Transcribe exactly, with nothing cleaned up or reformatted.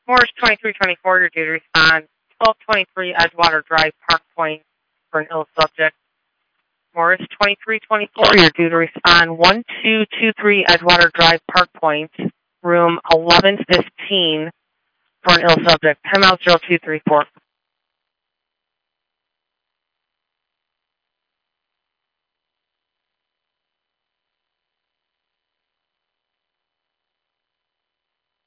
Morris twenty-three twenty-four, you're due to respond. twelve twenty-three Edgewater Drive, Park Point, for an ill subject. Morris twenty-three twenty-four, you're due to respond. one two two three Edgewater Drive, Park Point, room eleven fifteen, for an ill subject. ten out zero two three four.